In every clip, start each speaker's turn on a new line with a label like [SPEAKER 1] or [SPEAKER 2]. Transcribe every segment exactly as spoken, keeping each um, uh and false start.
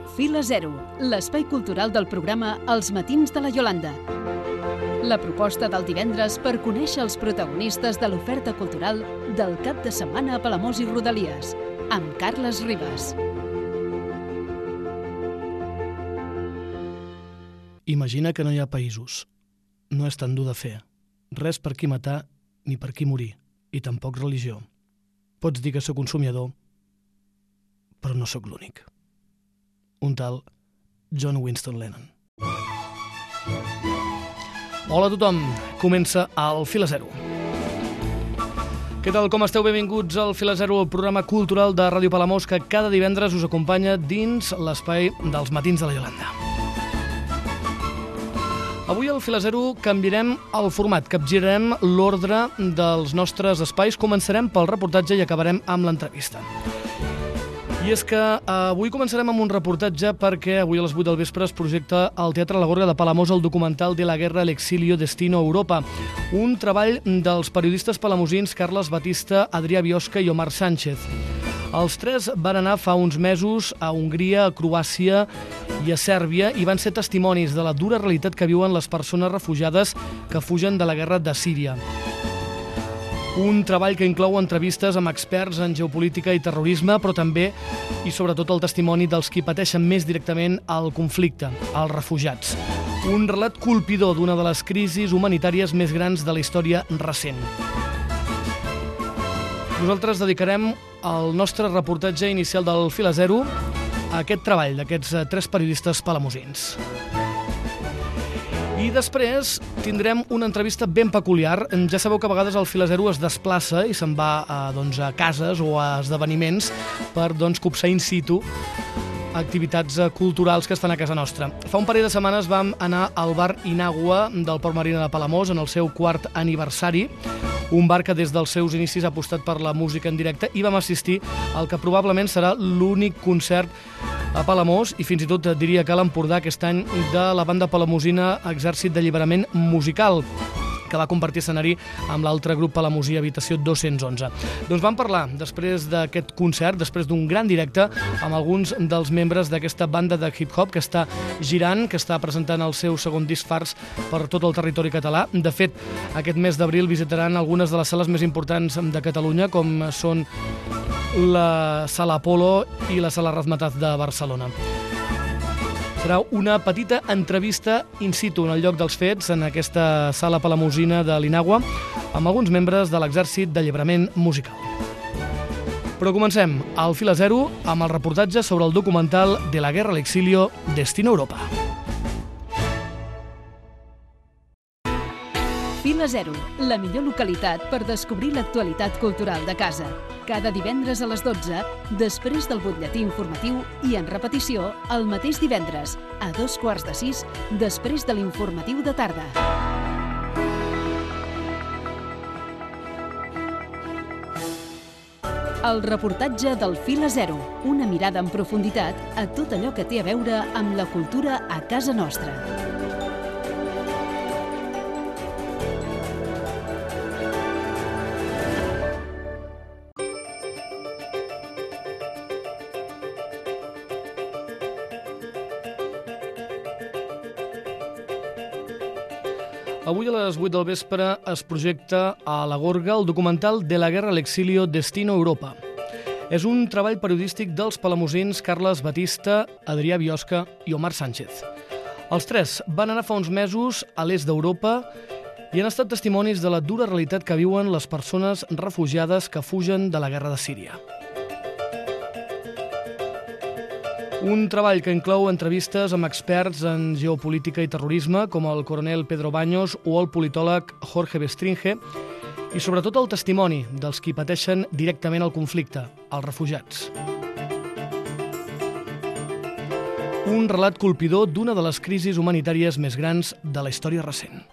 [SPEAKER 1] Fila Zero, l'espai cultural del programa Els matins de la Iolanda. La proposta del divendres per conèixer els protagonistes de l'oferta cultural del cap de setmana a Palamós i Rodalies, amb Carles Ribas.
[SPEAKER 2] Imagina que no hi ha països. No és tan dur de fer. Res per qui matar ni per qui morir. I tampoc religió. Pots dir que sóc un somiador, però no sóc l'únic. Un tal John Winston Lennon. Hola a tothom, comença el Fila Zero. Què tal, com esteu? Benvinguts al Fila Zero, el programa cultural de Ràdio Palamós que cada divendres us acompanya dins l'espai dels matins de la Iolanda. Avui al Fila Zero canviarem el format, capgirarem l'ordre dels nostres espais, començarem pel reportatge i acabarem amb l'entrevista. I és que avui començarem amb un reportatge perquè avui a les vuit del vespre es projecta al Teatre La Gorga de Palamós el documental De la guerra al exilio, destino Europa, un treball dels periodistes palamosins Carles Batista, Adrià Biosca i Omar Sánchez. Els tres van anar fa uns mesos a Hongria, a Croàcia i a Sèrbia i van ser testimonis de la dura realitat que viuen les persones refugiades que fugen de la guerra de Síria. Un treball que inclou entrevistes amb experts en geopolítica i terrorisme, però també i sobretot el testimoni dels qui pateixen més directament el conflicte, els refugiats. Un relat colpidor d'una de les crisis humanitàries més grans de la història recent. Nosaltres dedicarem el nostre reportatge inicial del Fila Zero a aquest treball d'aquests tres periodistes palamosins. I després tindrem una entrevista ben peculiar. Ja sabeu que a vegades el Fila Zero es desplaça i se'n va a, doncs, a cases o a esdeveniments per doncs, copsar in situ activitats culturals que es fan a casa nostra. Fa un parell de setmanes vam anar al bar Inagua del Port Marina de Palamós en el seu quart aniversari, un bar que des dels seus inicis ha apostat per la música en directe, i vam assistir al que probablement serà l'únic concert a Palamós i fins i tot diria que a l'Empordà aquest any de la banda palamosina Exèrcit d'Alliberament Musical, que va compartir escenari amb l'altre grup palamosí Habitació dos-cents onze. Doncs vam parlar després d'aquest concert, després d'un gran directe, amb alguns dels membres d'aquesta banda de hip-hop que està girant, que està presentant el seu segon disc Fars per tot el territori català. De fet, aquest mes d'abril visitaran algunes de les sales més importants de Catalunya, com són la Sala Apolo i la Sala Razmataz de Barcelona. Serà una petita entrevista in situ en el lloc dels fets, en aquesta sala palamosina de l'Inagua, amb alguns membres de l'Exèrcit d'Alliberament Musical. Però comencem al Fila Zero amb el reportatge sobre el documental De la guerra al exilio, destino Europa.
[SPEAKER 1] Fila Zero, la millor localitat per descobrir l'actualitat cultural de casa. Cada divendres a les dotze, després del butlletí informatiu i en repetició el mateix divendres, a dos quarts de sis, després de l'informatiu de tarda. El reportatge del Fila Zero, una mirada en profunditat a tot allò que té a veure amb la cultura a casa nostra.
[SPEAKER 2] Avui a les vuit del vespre es projecta a La Gorga el documental De la guerra al exilio, destino Europa. És un treball periodístic dels palamosins Carles Batista, Adrià Biosca i Omar Sánchez. Els tres van anar fa uns mesos a l'est d'Europa i han estat testimonis de la dura realitat que viuen les persones refugiades que fugen de la guerra de Síria. Un treball que inclou entrevistes amb experts en geopolítica i terrorisme, com el coronel Pedro Baños o el politòleg Jorge Bestringe, i sobretot el testimoni dels qui pateixen directament el conflicte, els refugiats. Un relat colpidor d'una de les crisis humanitàries més grans de la història recent.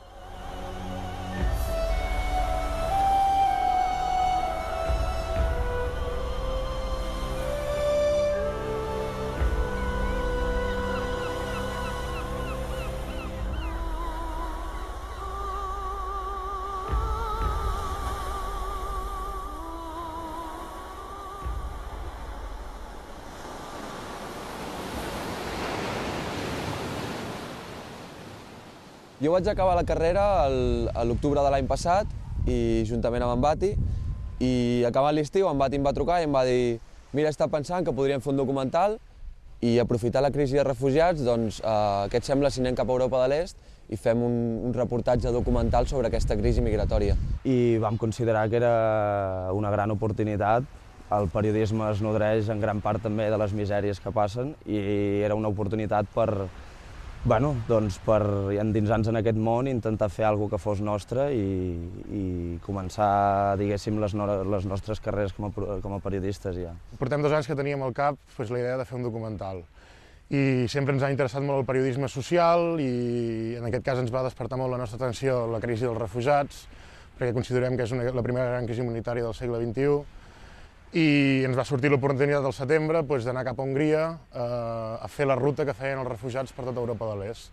[SPEAKER 3] Jo vaig acabar la carrera a l'octubre de l'any passat, i juntament amb en Bati, i acabant l'estiu en Bati em va trucar i em va dir mira, està pensant que podríem fer un documental i aprofitar la crisi de refugiats, doncs eh, què et sembla si anem cap a Europa de l'Est i fem un, un reportatge documental sobre aquesta crisi migratòria.
[SPEAKER 4] I vam considerar que era una gran oportunitat. El periodisme es nodreix en gran part també de les misèries que passen i era una oportunitat per, bueno, doncs per endinsar-nos en aquest món i intentar fer alguna que fos nostre i, i començar, diguéssim, les, no, les nostres carreres com a, com a periodistes ja.
[SPEAKER 5] Portem dos anys que teníem al cap pues, la idea de fer un documental i sempre ens ha interessat molt el periodisme social i en aquest cas ens va despertar molt la nostra atenció la crisi dels refugiats perquè considerem que és una, la primera gran crisi humanitària del segle vint-i-u i ens va sortir l'oportunitat al setembre pues, d'anar cap a Hongria eh, a fer la ruta que feien els refugiats per tota Europa de l'Est.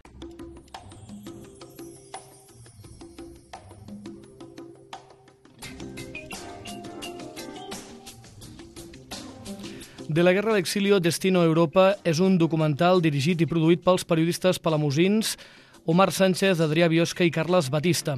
[SPEAKER 2] De la guerra a l'exilio, Destino Europa és un documental dirigit i produït pels periodistes palamosins Omar Sánchez, Adrià Biosca i Carles Batista.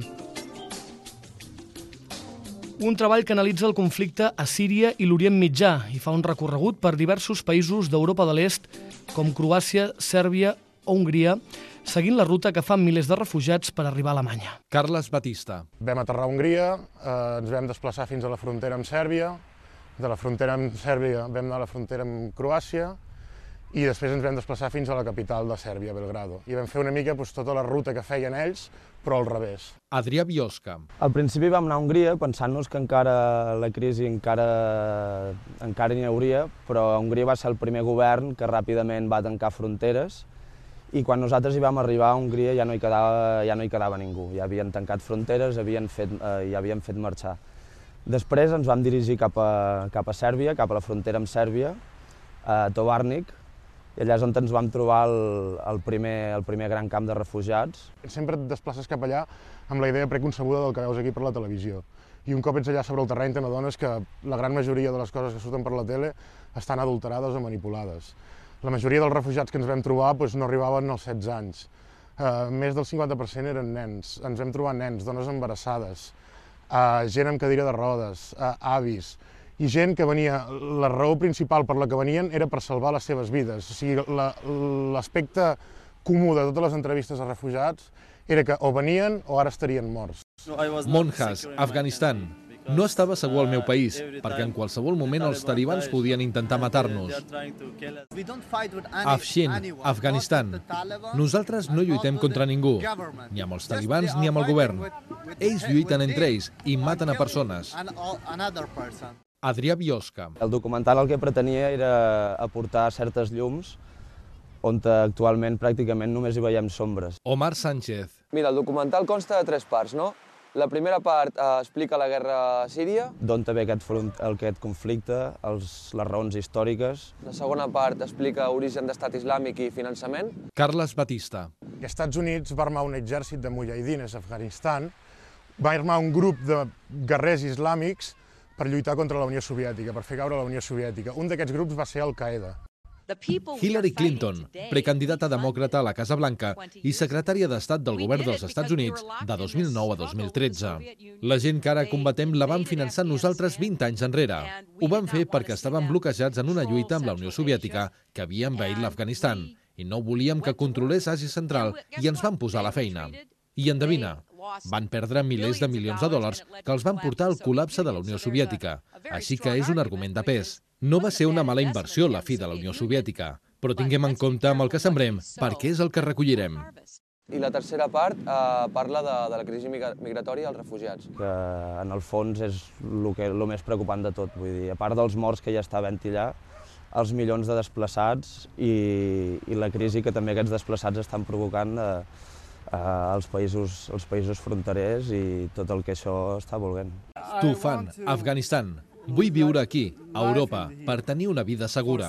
[SPEAKER 2] Un treball que analitza el conflicte a Síria i l'Orient Mitjà i fa un recorregut per diversos països d'Europa de l'Est, com Croàcia, Sèrbia o Hongria, seguint la ruta que fan milers de refugiats per arribar a Alemanya.
[SPEAKER 6] Carles Batista.
[SPEAKER 5] Vam aterrar a Hongria, eh, ens vam desplaçar fins a la frontera amb Sèrbia, de la frontera amb Sèrbia vam anar a la frontera amb Croàcia i després ens vam desplaçar fins a la capital de Sèrbia, Belgrado. I vam fer una mica doncs, tota la ruta que feien ells, però al revés.
[SPEAKER 6] Adrià Biosca.
[SPEAKER 4] Al principi vam anar a Hongria pensant-nos que encara la crisi encara, encara n'hi hauria, però Hongria va ser el primer govern que ràpidament va tancar fronteres i quan nosaltres hi vam arribar a Hongria ja no hi quedava, ja no hi quedava ningú. Ja havien tancat fronteres, havien fet, eh, ja havien fet marxar. Després ens vam dirigir cap a, cap a Sèrbia, cap a la frontera amb Sèrbia, a Tovarnik, i allà és on ens vam trobar el, el, primer, el primer gran camp de refugiats.
[SPEAKER 5] Sempre et desplaces cap allà amb la idea preconcebuda del que veus aquí per la televisió. I un cop ets allà sobre el terreny te n'adones que la gran majoria de les coses que surten per la tele estan adulterades o manipulades. La majoria dels refugiats que ens vam trobar doncs, no arribaven als setze anys. Uh, més del cinquanta per cent eren nens. Ens vam trobar nens, dones embarassades, Uh, gent amb cadira de rodes, uh, avis, i gent que venia, la raó principal per la que venien era per salvar les seves vides. O sigui, l'aspecte comú de totes les entrevistes a refugiats era que o venien o ara estarien morts.
[SPEAKER 6] Monjas, Afganistan. No estava segur al meu país, perquè en qualsevol moment els talibans podien intentar matar-nos. Afshin, Afganistan. Nosaltres no lluitem contra ningú, ni amb els talibans ni amb el govern. Ells lluiten entre ells i maten a persones. Adrià Biosca.
[SPEAKER 4] El documental el que pretenia era aportar certes llums on actualment pràcticament només hi veiem sombres.
[SPEAKER 6] Omar Sánchez.
[SPEAKER 3] Mira, el documental consta de tres parts, no? La primera part eh, explica la guerra a Síria.
[SPEAKER 4] D'on ve aquest, aquest conflicte, els, les raons històriques.
[SPEAKER 3] La segona part explica origen d'estat islàmic i finançament.
[SPEAKER 6] Carles Batista.
[SPEAKER 5] Els Estats Units va armar un exèrcit de mujahidines a Afganistan, va armar un grup de guerrers islàmics per lluitar contra la Unió Soviètica, per fer caure la Unió Soviètica. Un d'aquests grups va ser Al-Qaeda.
[SPEAKER 6] Hillary Clinton, precandidata demòcrata a la Casa Blanca i secretària d'Estat del govern dels Estats Units de dos mil nou a dos mil tretze. La gent que ara combatem la vam finançar nosaltres vint anys enrere. Ho vam fer perquè estaven bloquejats en una lluita amb la Unió Soviètica que havia envaït l'Afganistan i no volíem que controlés Àsia Central i ens van posar a la feina. I endevina, van perdre milers de milions de dòlars que els van portar al col·lapse de la Unió Soviètica. Així que és un argument de pes. No va ser una mala inversió la fi de la Unió Soviètica, però tinguem en compte amb el que sembrem, perquè és el que recollirem.
[SPEAKER 3] I la tercera part eh, parla de, de la crisi migratòria als refugiats.
[SPEAKER 4] Que en el fons és el, que, el més preocupant de tot, vull dir, a part dels morts que ja està havent-hi allà, els milions de desplaçats i, i la crisi que també aquests desplaçats estan provocant eh, als països, als països fronterers i tot el que això està volent.
[SPEAKER 6] Tufan, Afganistan. Vull viure aquí, a Europa, per tenir una vida segura.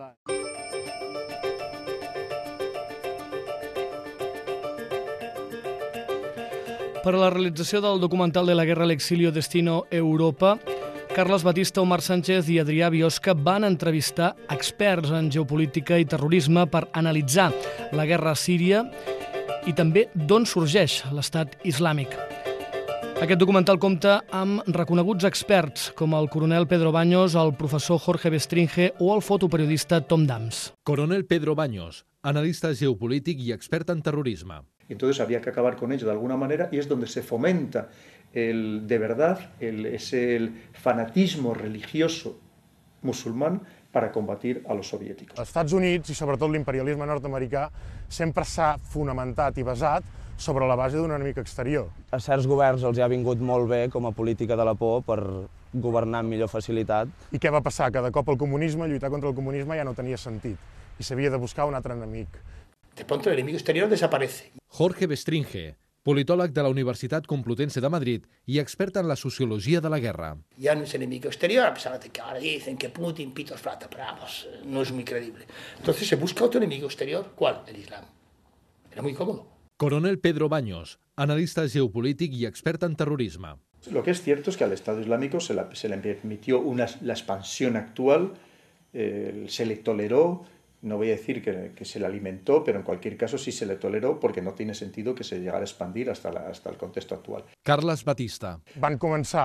[SPEAKER 2] Per a la realització del documental de la guerra a l'exilio Destino Europa, Carles Batista, Omar Sánchez i Adrià Biosca van entrevistar experts en geopolítica i terrorisme per analitzar la guerra a Síria i també d'on sorgeix l'Estat Islàmic. Aquest documental compta amb reconeguts experts com el coronel Pedro Baños, el professor Jorge Bestringe o el fotoperiodista Tom Dams.
[SPEAKER 6] Coronel Pedro Baños, analista geopolític y experto en terrorismo.
[SPEAKER 7] Entonces había que acabar con ello de alguna manera y es donde se fomenta el, de verdad el, es el fanatismo religioso musulmán para combatir a los soviéticos.
[SPEAKER 5] Els Estats Units i sobretot l'imperialisme nord-americà sempre s'ha fonamentat i basat sobre la base d'un enemic exterior.
[SPEAKER 4] A certs governs els ha vingut molt bé com a política de la por per governar amb millor facilitat.
[SPEAKER 5] I què va passar? Que de cop el comunisme, lluitar contra el comunisme ja no tenia sentit i s'havia de buscar un altre enemic.
[SPEAKER 8] De pronto el enemigo exterior desaparece.
[SPEAKER 6] Jorge Bestringe, politòleg de la Universitat Complutense de Madrid i expert en la sociologia de la guerra.
[SPEAKER 8] Ya no es enemigo exterior, a pesar de que ahora dicen que Putin, pitos plata, pero vamos, no es muy creíble. Entonces se busca otro enemigo exterior. ¿Cuál? El Islam. Era muy cómodo.
[SPEAKER 6] Coronel Pedro Baños, analista geopolític y experto en terrorismo.
[SPEAKER 7] Lo que es cierto es que al Estado Islámico se, la, se le permitió una, la expansión actual, eh, se le toleró, no voy a decir que, que se le alimentó, pero en cualquier caso sí se le toleró porque no tiene sentido que se llegara a expandir hasta, la, hasta el contexto actual.
[SPEAKER 6] Carles Batista.
[SPEAKER 5] Van començar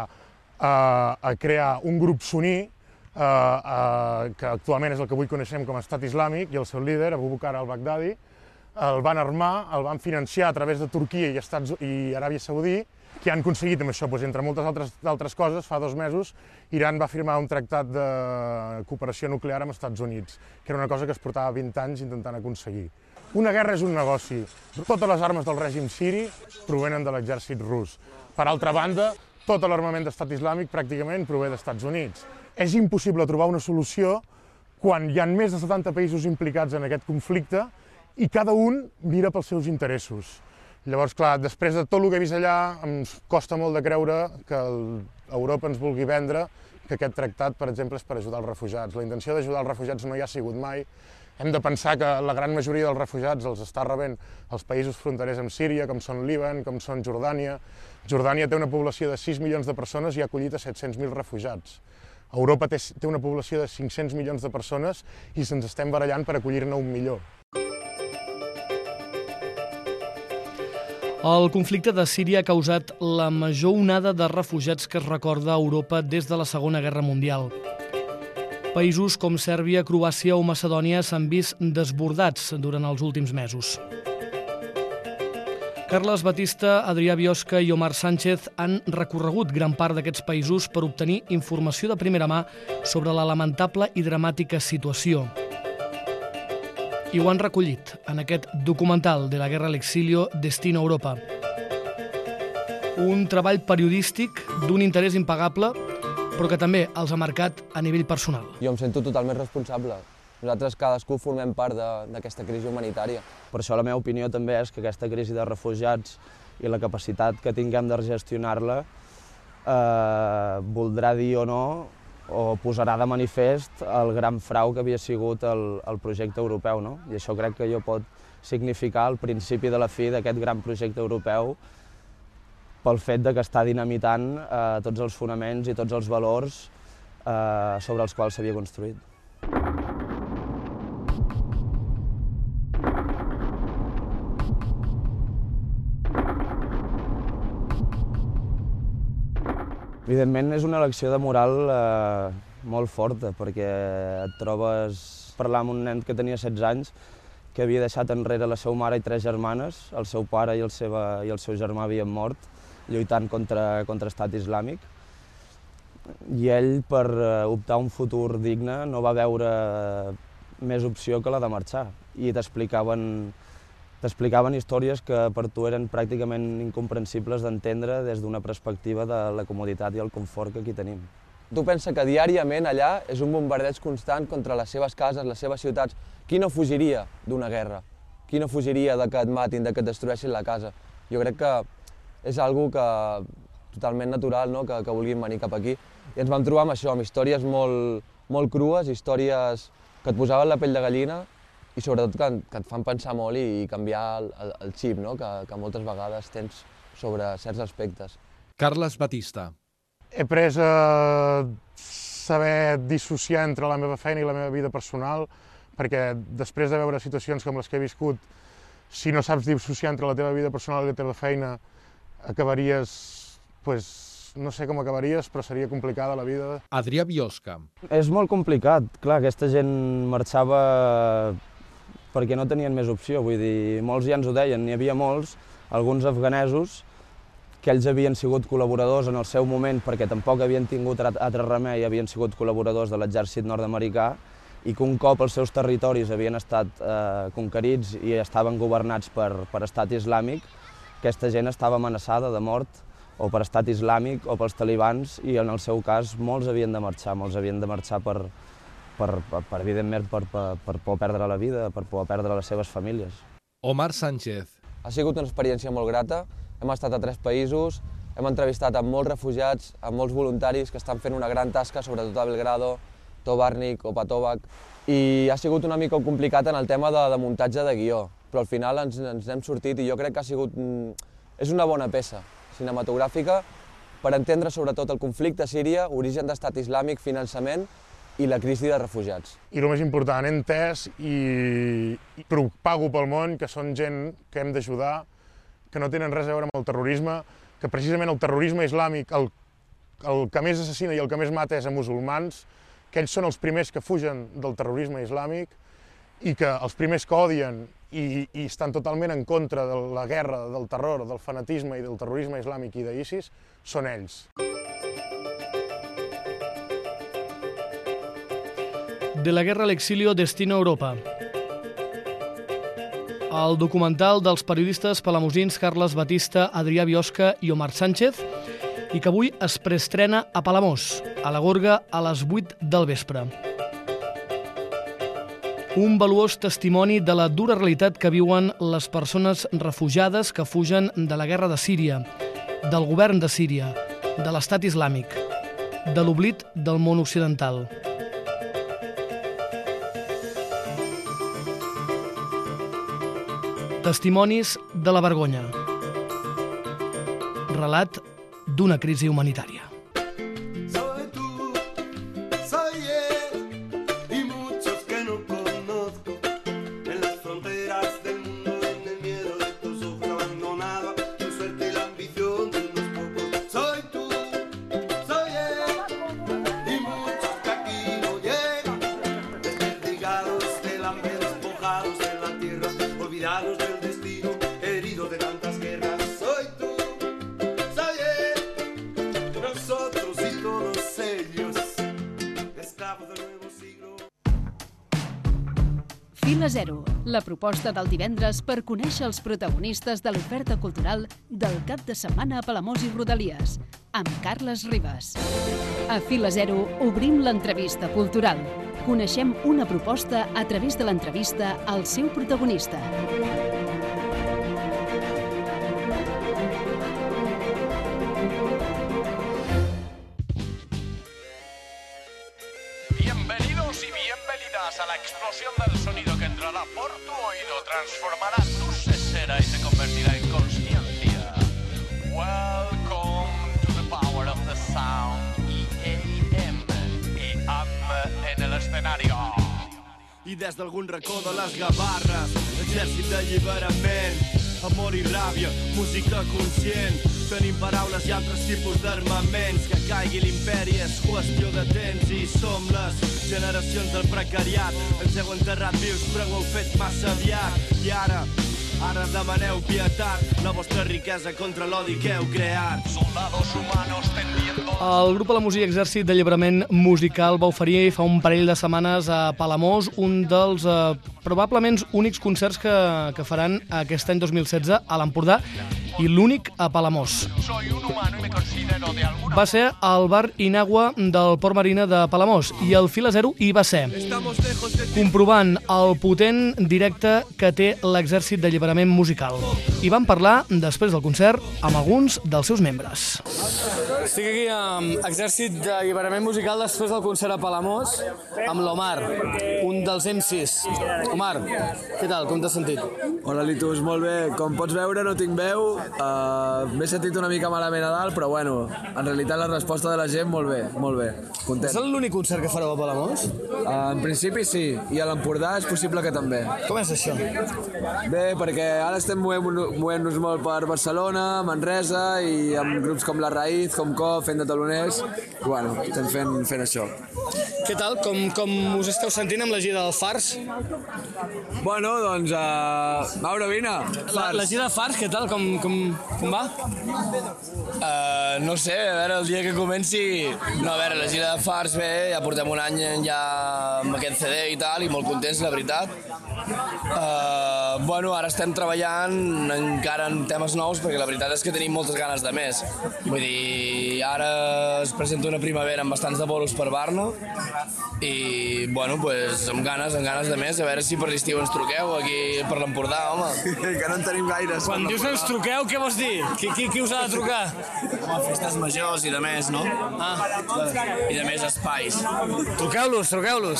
[SPEAKER 5] a, a crear un grup suní eh, eh, que actualment és el que avui coneixem com a Estat Islàmic i el seu líder, Abu Bakr al-Baghdadi, el van armar, el van financiar a través de Turquia i, Estats, i Aràbia Saudí, que han aconseguit amb això, doncs, entre moltes altres, altres coses, fa dos mesos, Iran va firmar un tractat de cooperació nuclear amb els Estats Units, que era una cosa que es portava vint anys intentant aconseguir. Una guerra és un negoci. Totes les armes del règim siri provenen de l'exèrcit rus. Per altra banda, tot l'armament d'Estat Islàmic pràcticament prové dels Estats Units. És impossible trobar una solució quan hi ha més de setanta països implicats en aquest conflicte i cada un mira pels seus interessos. Llavors, clar, després de tot el que he vist allà, em costa molt de creure que el, Europa ens vulgui vendre que aquest tractat, per exemple, és per ajudar els refugiats. La intenció d'ajudar els refugiats no hi ha sigut mai. Hem de pensar que la gran majoria dels refugiats els està rebent els països fronterers amb Síria, com són Líban, com són Jordània. Jordània té una població de sis milions de persones i ha acollit a set-cents mil refugiats. Europa té, té una població de cinc-cents milions de persones i se'ns estem barallant per acollir-ne un milió.
[SPEAKER 2] El conflicte de Síria ha causat la major onada de refugiats que es recorda a Europa des de la Segona Guerra Mundial. Països com Sèrbia, Croàcia o Macedònia s'han vist desbordats durant els últims mesos. Carles Batista, Adrià Biosca i Omar Sánchez han recorregut gran part d'aquests països per obtenir informació de primera mà sobre la lamentable i dramàtica situació. I ho han recollit en aquest documental de la guerra a l'exilio Destino Europa. Un treball periodístic d'un interès impagable, però que també els ha marcat a nivell personal.
[SPEAKER 3] Jo em sento totalment responsable. Nosaltres cadascú formem part d'aquesta crisi humanitària.
[SPEAKER 4] Per això la meva opinió també és que aquesta crisi de refugiats i la capacitat que tinguem de gestionar-la eh, voldrà dir o no o posarà de manifest el gran frau que havia sigut el, el projecte europeu, no? I això crec que jo pot significar el principi de la fi d'aquest gran projecte europeu pel fet de que està dinamitant eh, tots els fonaments i tots els valors eh, sobre els quals s'havia construït. Evidentment és una elecció de moral eh, molt forta, perquè et trobes parlar amb un nen que tenia setze anys, que havia deixat enrere la seva mare i tres germanes, el seu pare i el, seva, i el seu germà havien mort lluitant contra, contra Estat Islàmic, i ell, per optar a un futur digne, no va veure més opció que la de marxar, i t'explicaven T'explicaven històries que per tu eren pràcticament incomprensibles d'entendre des d'una perspectiva de la comoditat i el confort que aquí tenim.
[SPEAKER 3] Tu pensa que diàriament allà és un bombardeig constant contra les seves cases, les seves ciutats. Qui no fugiria d'una guerra? Qui no fugiria de que et matin, de que et destrueixin la casa? Jo crec que és algo que totalment natural, no? que, que vulguin venir cap aquí. I ens vam trobar amb això, amb històries molt, molt crues, històries que et posaven la pell de gallina, i sobretot que, que et fan pensar molt i, i canviar el, el, el xip, no? que, que moltes vegades tens sobre certs aspectes.
[SPEAKER 6] Carles Batista.
[SPEAKER 5] He après a saber dissociar entre la meva feina i la meva vida personal, perquè després de veure situacions com les que he viscut si no saps dissociar entre la teva vida personal i la teva feina, acabaries, pues, no sé com acabaries, però seria complicada la vida.
[SPEAKER 6] Adrià Biosca.
[SPEAKER 4] És molt complicat, clar, aquesta gent marxava perquè no tenien més opció, vull dir, molts ja ens ho deien, n'hi havia molts, alguns afganesos, que ells havien sigut col·laboradors en el seu moment perquè tampoc havien tingut altre remei, havien sigut col·laboradors de l'exèrcit nord-americà i que un cop els seus territoris havien estat eh, conquerits i estaven governats per, per estat islàmic, aquesta gent estava amenaçada de mort o per estat islàmic o pels talibans i en el seu cas molts havien de marxar, molts havien de marxar per, per, per, per evidentment per, per, per por perdre la vida, per por perdre les seves famílies.
[SPEAKER 6] Omar Sánchez.
[SPEAKER 3] Ha sigut una experiència molt grata. Hem estat a tres països, hem entrevistat amb molts refugiats, amb molts voluntaris que estan fent una gran tasca, sobretot a Belgrado, Tovarnik o Patovac, i ha sigut una mica complicat en el tema de, de muntatge de guió, però al final ens, ens n'hem sortit i jo crec que ha sigut, és una bona peça cinematogràfica per entendre sobretot el conflicte a Síria, origen d'estat islàmic, finançament i la crisi de refugiats.
[SPEAKER 5] I el més important, he entès i, i propago pel món que són gent que hem d'ajudar, que no tenen res a veure amb el terrorisme, que precisament el terrorisme islàmic, el, el que més assassina i el que més mata és a musulmans, que ells són els primers que fugen del terrorisme islàmic i que els primers que odien i, i estan totalment en contra de la guerra, del terror, del fanatisme i del terrorisme islàmic i d'ISIS, són ells.
[SPEAKER 2] De la guerra al exilio, destino Europa. El documental dels periodistes palamosins Carles Batista, Adrià Biosca i Omar Sánchez, i que avui es preestrena a Palamós, a la Gorga, a les vuit del vespre. Un valuós testimoni de la dura realitat que viuen les persones refugiades que fugen de la guerra de Síria, del govern de Síria, de l'estat islàmic, de l'oblit del món occidental. Testimonis de la vergonya. Relat d'una crisi humanitària.
[SPEAKER 1] Fil a zero, la proposta del divendres per conèixer els protagonistes de l'oferta cultural del cap de setmana a Palamós i Rodalies, amb Carles Ribas. A Fil a zero obrim l'entrevista cultural. Coneixem una proposta a través de l'entrevista al seu protagonista.
[SPEAKER 9] Bienvenidos y bienvenidas a la explosión del sonido que entrará por tu oído, transformará tu sesera y se convertirá en consciencia. Welcome to the power of the sound. I A M I A M en el escenario.
[SPEAKER 10] I des d'algun racó de les Gavarres, exèrcit d'alliberament, amor i ràbia, música conscient. Tenim paraules i altres tipus d'armaments. Que caigui l'imperi és qüestió de temps i som les generacions del precariat. Ens heu enterrat vius però ho heu fet massa aviat. I ara, ara demaneu pietat, la vostra riquesa contra l'odi que heu creat.
[SPEAKER 9] Soldados humanos tendiendo...
[SPEAKER 2] El grup Palamosí Exèrcit d'Alliberament Musical va oferir fa un parell de setmanes a Palamós un dels eh, probablement únics concerts que, que faran aquest any dos mil setze a l'Empordà i l'únic a Palamós. Va ser al bar Inagua del Port Marina de Palamós i el Fil a Zero hi va ser, comprovant el potent directe que té l'Exèrcit d'Alliberament Musical. I vam parlar, després del concert, amb alguns dels seus membres.
[SPEAKER 11] Estic aquí amb Exèrcit d'Alliberament Musical després del concert a Palamós amb l'Omar, un dels M Cs. Omar, què tal? Com t'has sentit?
[SPEAKER 12] Hola, Litus, molt bé. Com pots veure, no tinc veu. Uh, M'he sentit una mica malament a dalt, però bueno, en realitat la resposta de la gent molt bé, molt bé, content.
[SPEAKER 11] És l'únic concert que fareu a Palamós?
[SPEAKER 12] Uh, en principi sí, i a l'Empordà és possible que també.
[SPEAKER 11] Com és això?
[SPEAKER 12] Bé, perquè ara estem movent-nos molt per Barcelona, Manresa, i amb grups com La Raïz, com Co, fent de taloners, i bueno, estem fent, fent això.
[SPEAKER 11] Què tal? Com, com us esteu sentint amb la gira del Fars?
[SPEAKER 12] Bueno, doncs, uh, Mauro, vine.
[SPEAKER 11] La, la gira del Fars, què tal? Com, com, com va?
[SPEAKER 13] Uh, no sé, a veure, el dia que comenci... No, a veure, la gira de Fars bé, ja portem un any ja amb aquest C D i tal, i molt contents, la veritat. Uh, bueno, ara estem treballant encara en temes nous, perquè la veritat és que tenim moltes ganes de més. Vull dir, ara es presenta una primavera amb bastants de bolos per Barna, i, bueno, pues, amb ganes, amb ganes de més, a veure si per l'estiu ens truqueu aquí per l'Empordà, home.
[SPEAKER 12] Que no en tenim gaires.
[SPEAKER 11] Quan dius ens truqueu, què vols dir? Qui, qui, qui us ha de trucar?
[SPEAKER 13] Home, festes majors i de més, no?
[SPEAKER 11] Ah.
[SPEAKER 13] I de més espais.
[SPEAKER 11] Truqueu-los, truqueu-los.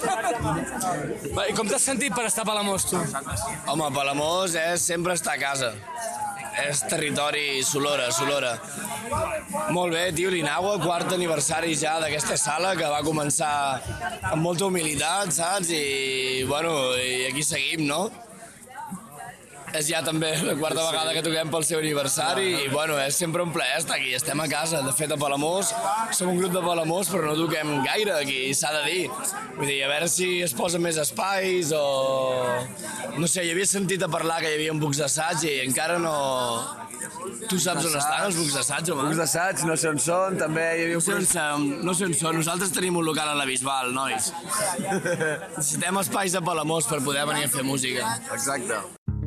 [SPEAKER 11] I com t'has sentit per estar a Palamós, tu?
[SPEAKER 13] Home, Palamós és sempre estar a casa. És territori Solora, Solora. Molt bé, tio, l'Inagua, quart aniversari ja d'aquesta sala, que va començar amb molta humilitat, saps? I, bueno, i aquí seguim, no? És ja també la quarta vegada que toquem pel seu aniversari i, bueno, és sempre un plaer estar aquí. Estem a casa, de fet, a Palamós. Som un grup de Palamós, però no toquem gaire aquí, s'ha de dir. Vull dir, a veure si es posa més espais o... No sé, hi havia sentit a parlar que hi havia un bucs d'assaig i encara no... Tu saps on estan els bucs d'assaig, home?
[SPEAKER 12] Bucs d'assaig, no sé on són, també hi havia...
[SPEAKER 13] No sé on són, no sé on són. Nosaltres tenim un local a la Bisbal, nois. Necessitem espais a Palamós per poder venir a fer música.
[SPEAKER 12] Exacte.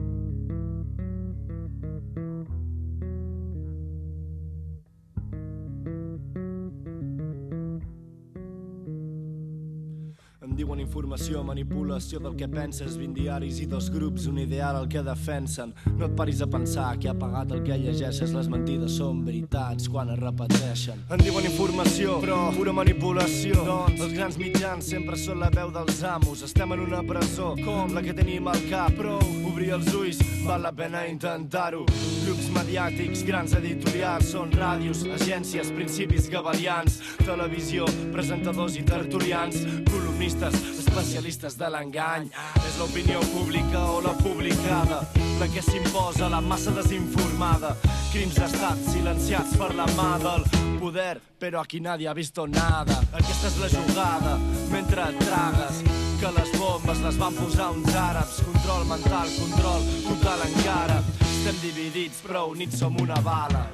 [SPEAKER 10] Em diuen informació, manipulació del que penses, vint diaris i dos grups, un ideal el que defensen. No et paris a pensar que ha pagat el que llegeixes, les mentides són veritats quan es repeteixen. Em diuen informació, però pura manipulació. Doncs els grans mitjans sempre són la veu dels amos. Estem en una presó, com la que tenim al cap. Però obrir els ulls, val la pena intentar-ho. Grups mediàtics, grans editorials, són ràdios, agències, principis gavalians, televisió, presentadors i tertulians, columnistes, especialistes de l'engany. És l'opinió pública o la publicada la que s'imposa, la massa desinformada. Crims d'estat silenciats per la mà del poder, però aquí nadie ha visto nada. Aquesta és la jugada, mentre et tragues que les bombes les van posar uns àrabs. Control mental, control total encara. Estem dividits, però units som una bala.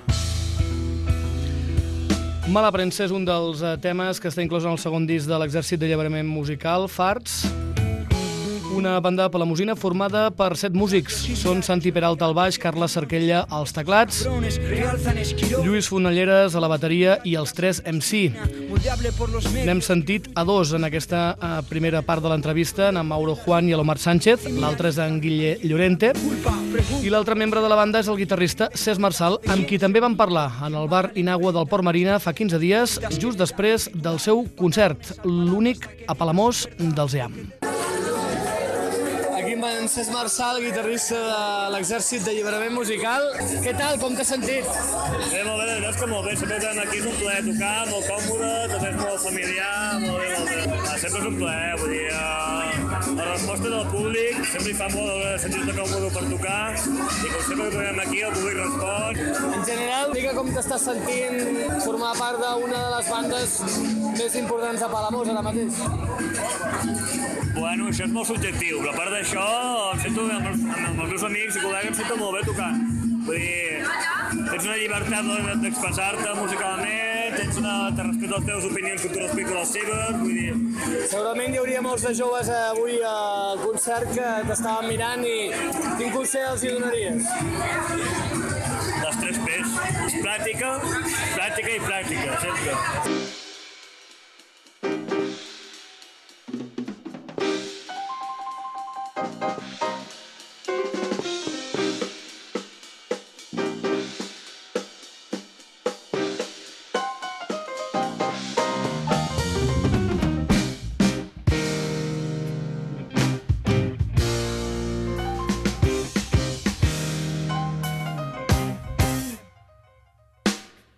[SPEAKER 2] Mala premsa és un dels temes que està inclòs en el segon disc de l'Exèrcit d'Alliberament Musical, Farts, una banda palamosina formada per set músics. Són Santi Peralta al baix, Carles Cerquella als teclats, Lluís Fonalleres a la bateria i els tres M C. N'hem sentit a dos en aquesta uh, primera part de l'entrevista, en Mauro Juan i l'Omar Sánchez, l'altre és en Guille Llorente, i l'altre membre de la banda és el guitarrista Cesc Marsal, amb qui també vam parlar en el bar Inagua del Port Marina fa quinze dies, just després del seu concert, l'únic a Palamós dels E A M.
[SPEAKER 11] Aquí amb en Cesc Marsal, guitarrista de l'Exèrcit d'Alliberament Musical. Què tal? Com t'has sentit?
[SPEAKER 14] Bé, molt bé, la veritat és que molt bé. Sempre que aquí és un plaer tocar, molt còmode, també és molt familiar, molt bé, molt bé. Ah, sempre és un plaer, vull dir, uh, la resposta del públic sempre hi fa molt sentir-te còmode per tocar i com sempre que tornem aquí el públic respon.
[SPEAKER 11] En general, digue com t'estàs sentint formar part d'una de les bandes més importants de Palamós ara mateix.
[SPEAKER 14] Bueno, això és molt subjectiu, però a part d'això em sento amb els, amb els meus amics i col·legues em sento molt bé tocant. Vull dir, tens una llibertat d'expressar-te musicalment, tens una, te respecta les teves opinions que tu respectes les seves, vull dir...
[SPEAKER 11] Segurament hi hauria molts de joves avui al concert que t'estaven mirant i quin consell els hi donaries?
[SPEAKER 14] Les tres P's, pràctica, pràctica i pràctica, sempre.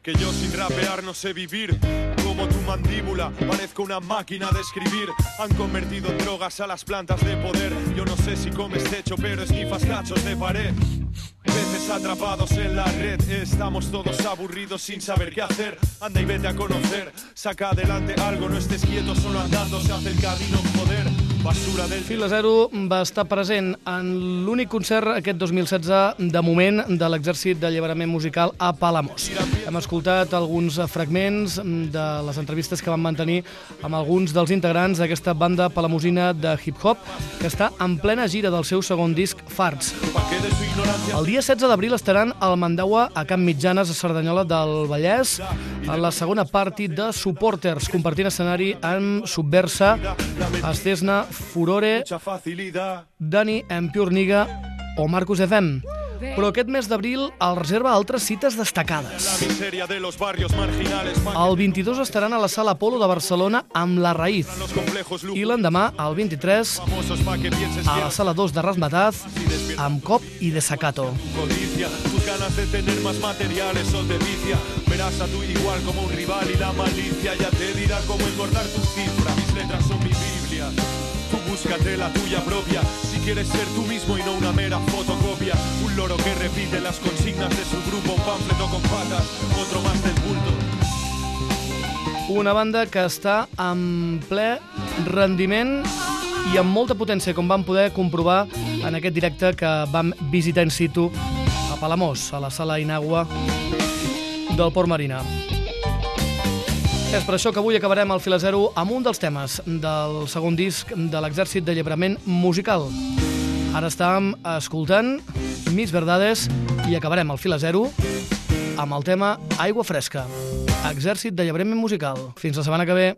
[SPEAKER 15] que yo sin rapear no sé vivir. Como tu mandíbula, parezco una máquina de escribir. Han convertido en drogas a las plantas de poder. Yo no sé si comes techo, pero esquifas cachos de pared. Veces atrapados en la red, estamos todos aburridos sin saber qué hacer. Anda y vete a conocer, saca adelante algo, no estés quieto, solo andando se hace el camino, joder. Basura del...
[SPEAKER 2] Fil a Zero va estar present en l'únic concert aquest dos mil setze de moment de l'Exèrcit d'Alliberament Musical a Palamós. Hem escoltat alguns fragments de les entrevistes que van mantenir amb alguns dels integrants d'aquesta banda palamosina de hip-hop que està en plena gira del seu segon disc, Farts. El dia setze d'abril estaran al Mandaua a Camp Mitjanes, a Cerdanyola del Vallès, en la segona party de Supporters, compartint escenari amb Subversa, Estesna, Furore, Dani, Empure Niga o Marcus F M. Però aquest mes d'abril el reserva altres cites destacades. El vint-i-dos estaran a la Sala Apolo de Barcelona amb La Raíz i l'endemà, el vint-i-tres, a la Sala dos de Razmataz amb Cop i Desacato.
[SPEAKER 15] Tus ganas de tener más materiales o te vicia. Verás a tu igual como un rival y la malicia ya te dirá cómo engordar tu cifra. Mis letras son mi Biblia. Tú búscate la tuya propia, si quieres ser tú mismo y no una mera fotocopia. Un loro que repite las consignas de su grupo, un panfleto con patas, otro más del bulto.
[SPEAKER 2] Una banda que està en ple rendiment i amb molta potència, com vam poder comprovar en aquest directe que vam visitar in situ a Palamós, a la Sala Inagua del Port Marina. És per això que avui acabarem el Fil a Zero amb un dels temes del segon disc de l'Exèrcit d'Alliberament Musical. Ara estàvem escoltant Mis Verdades i acabarem el Fil a Zero amb el tema Aigua Fresca, Exèrcit d'Alliberament Musical. Fins la setmana que ve.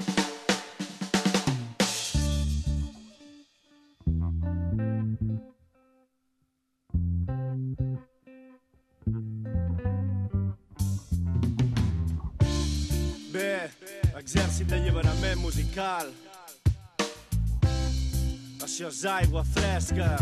[SPEAKER 10] Exèrcit d'Alliberament Musical. Això és aigua fresca.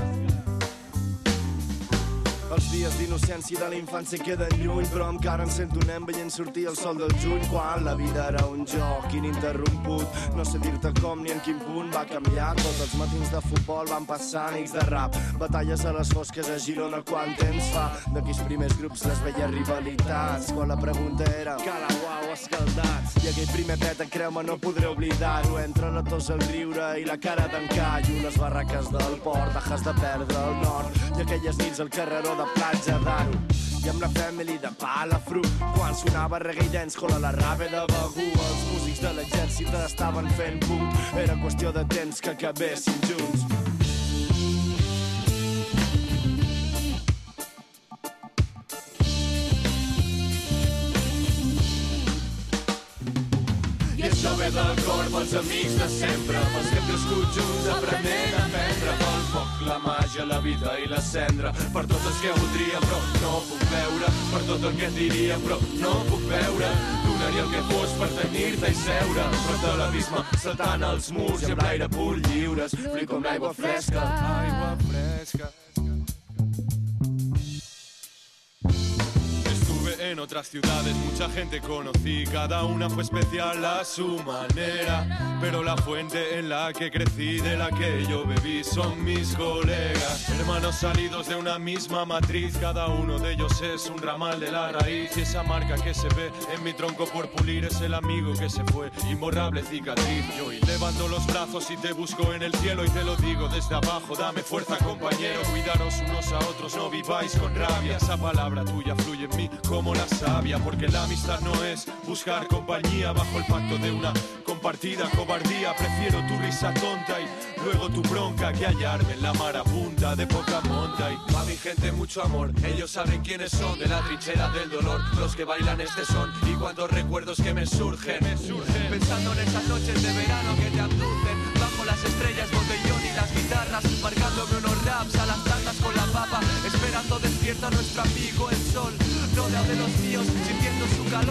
[SPEAKER 10] Els dies d'innocència de la infància queden lluny, però encara em sento nen veient sortir el sol del juny, quan la vida era un joc ininterromput. No sé dir-te com ni en quin punt va canviar. Tots els matins de futbol van passar nits de rap, batalles a les fosques a Girona. Quant temps fa d'aquells primers grups les veies rivalitats, quan la pregunta era Calauau escaldats. I aquell primer peta, creu-me, no podré oblidar-ho, entre la tos, el riure i la cara d'encall. Unes barraques del port, dejes de perdre el nord, i aquelles nits al carreró de platja d'Aro, i amb la family de Palafrú, quan sonava reggae dancehall a la rave de Begur. Els músics de l'exèrcit estaven fent punt, era qüestió de temps que acabessin junts.
[SPEAKER 15] I això ve del cor, pels amics de sempre, pels que hem crescut junts aprenent a prendre, pel foc, la màgia, la vida i la cendra, per tots els que voldria però no puc veure, per tot el que diria però no puc veure. Donaria el que fos per tenir-te i seure prop de l'abisme, saltant els murs i amb l'aire pur lliures, fluir com l'aigua fresca. Aigua fresca. En otras ciudades mucha gente conocí, cada una fue especial a su manera, pero la fuente en la que crecí, de la que yo bebí, son mis colegas, hermanos salidos de una misma matriz, cada uno de ellos es un ramal de la raíz, y esa marca que se ve en mi tronco por pulir es el amigo que se fue, imborrable cicatriz. Yo hoy levanto los brazos y te busco en el cielo, y te lo digo desde abajo, dame fuerza compañero, cuidaros unos a otros, no viváis con rabia, esa palabra tuya fluye en mí como la sabia, porque la amistad no es buscar compañía bajo el pacto de una compartida cobardía. Prefiero tu risa tonta y luego tu bronca que hallarme en la marabunta de poca monta. Y pa' mi gente mucho amor, ellos saben quiénes son, de la trinchera del dolor, los que bailan este son. Y cuántos recuerdos que me surgen, me surgen pensando en esas noches de verano que te abducen, bajo las estrellas, botellón y las guitarras, marcándome unos raps a las tantas con la papa, esperando despierta nuestro amigo el sol, rodeado de los míos, sintiendo su calor.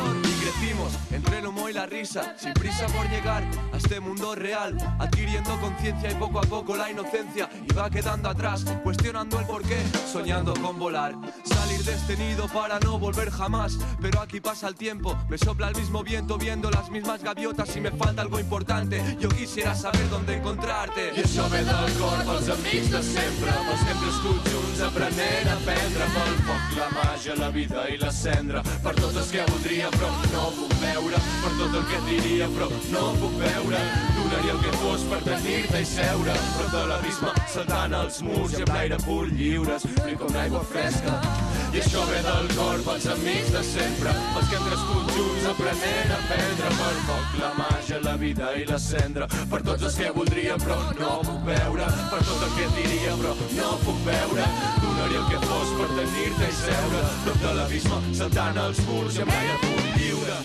[SPEAKER 10] Crecimos entre el humo y la risa, sin prisa por llegar a este mundo real, adquiriendo conciencia y poco a poco la inocencia iba quedando atrás, cuestionando el porqué, soñando con volar, salir de este nido para no volver jamás. Pero aquí pasa el tiempo, me sopla el mismo viento, viendo las mismas gaviotas y me falta algo importante. Yo quisiera saber dónde encontrarte. I això ve del cor pels amics de sempre, pels que hem crescut junts aprenent a aprendre, pel foc, la màgia, la vida i la cendra, per tots els que voldria però no puc veure, per tot el que et diria però no puc veure. Donaria el que fos per tenir-te i seure prop de l'abisme, saltant els murs i amb l'aire pur lliures, fri com l'aigua fresca. I això ve del cor pels amics de sempre, pels que hem crescut junts aprenent a aprendre, pel foc, la màgia, la vida i la cendra, per tots els que voldria però no puc veure, per tot el que et diria però no puc veure. Donaria el que fos per tenir-te i seure prop de l'abisme, saltant els murs i amb l'aire pur lliure.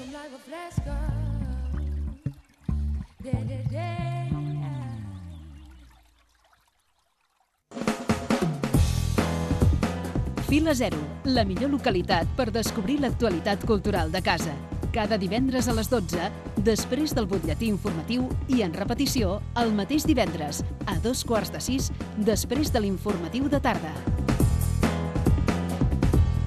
[SPEAKER 1] Fila Zero, la millor localitat per descobrir l'actualitat cultural de casa. Cada divendres a les dotze, després del butlletí informatiu i en repetició el mateix divendres, a dos quarts de sis, després de l'informatiu de tarda.